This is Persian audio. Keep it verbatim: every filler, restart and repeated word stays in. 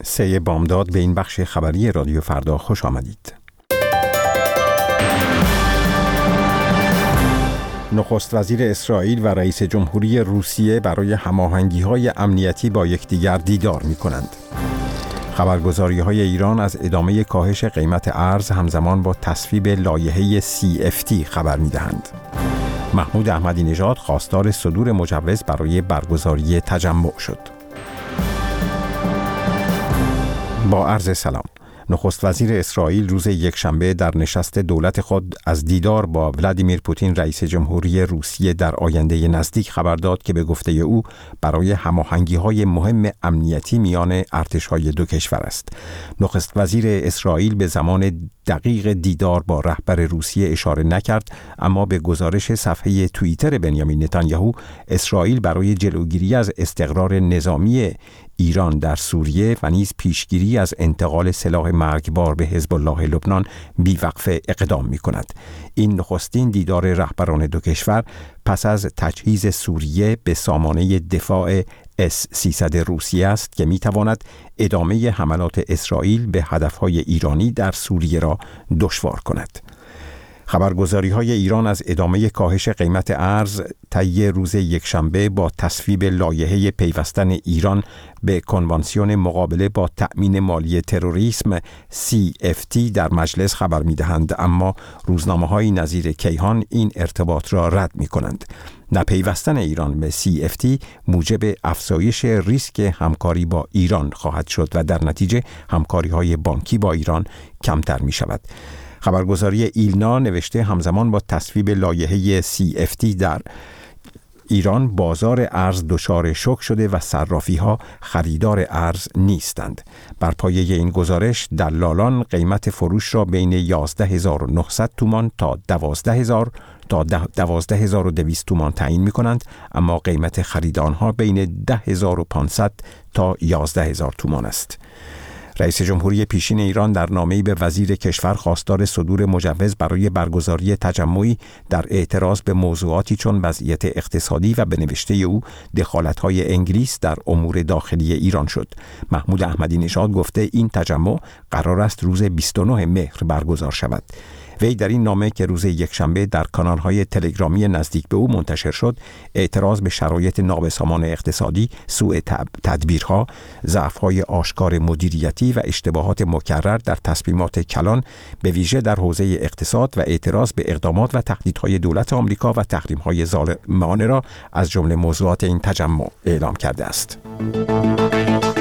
سه بامداد به این بخش خبری رادیو فردا خوش آمدید. نخست وزیر اسرائیل و رئیس جمهوری روسیه برای هماهنگی‌های امنیتی با یکدیگر دیدار می‌کنند. خبرگزاری‌های ایران از ادامه کاهش قیمت ارز همزمان با تصویب لایحه سی اف تی خبر می‌دهند. محمود احمدی نژاد خواستار صدور مجوز برای برگزاری تجمع شد. با عرض سلام. نخست وزیر اسرائیل روز یکشنبه در نشست دولت خود از دیدار با ولادیمیر پوتین رئیس جمهوری روسیه در آینده نزدیک خبر داد که به گفته او برای هماهنگی‌های مهم امنیتی میان ارتش‌های دو کشور است. نخست وزیر اسرائیل به زمان دقیق دیدار با رهبر روسیه اشاره نکرد، اما به گزارش صفحه توییتر بنیامین نتانیاهو، اسرائیل برای جلوگیری از استقرار نظامی ایران در سوریه و نیز پیشگیری از انتقال سلاح مرگبار به حزب الله لبنان بیوقفه اقدام می کند. این نخستین دیدار رهبران دو کشور پس از تجهیز سوریه به سامانه دفاع اس سیصد روسیه است که می تواند ادامه حملات اسرائیل به هدفهای ایرانی در سوریه را دشوار کند. خبرگزاری‌های ایران از ادامه کاهش قیمت ارز طی روز یکشنبه با تصویب لایحه پیوستن ایران به کنوانسیون مقابله با تأمین مالی تروریسم سی اف تی در مجلس خبر می‌دهند، اما روزنامه‌های نظیر کیهان این ارتباط را رد می‌کنند. نپیوستن ایران به سی اف تی موجب افزایش ریسک همکاری با ایران خواهد شد و در نتیجه همکاری‌های بانکی با ایران کمتر می‌شود. خبرگزاری ایلنا نوشته همزمان با تصویب لایحه سی اف تی در ایران بازار ارز دچار شوک شده و صرافی‌ها خریدار ارز نیستند. بر پایه این گزارش دلالان قیمت فروش را بین یازده هزار و نهصد تومان تا دوازده هزار تا دوازده هزار و دویست تومان تعیین می‌کنند، اما قیمت خرید آنها بین ده هزار و پانصد تا یازده هزار تومان است. رئیس جمهوری پیشین ایران در نامه‌ای به وزیر کشور خواستار صدور مجوز برای برگزاری تجمعی در اعتراض به موضوعاتی چون وضعیت اقتصادی و به نوشته او دخالت‌های انگلیس در امور داخلی ایران شد. محمود احمدی نژاد گفته این تجمع قرار است روز بیست و نه مهر برگزار شود. وی در این نامه که روز یکشنبه در کانال‌های تلگرامی نزدیک به او منتشر شد، اعتراض به شرایط نابسامان اقتصادی، سوء تدبیرها، ضعف‌های آشکار مدیریتی و اشتباهات مکرر در تصمیمات کلان به ویژه در حوزه اقتصاد و اعتراض به اقدامات و تهدیدهای دولت آمریکا و تحریم‌های ظالمانه را از جمله موضوعات این تجمع اعلام کرده است.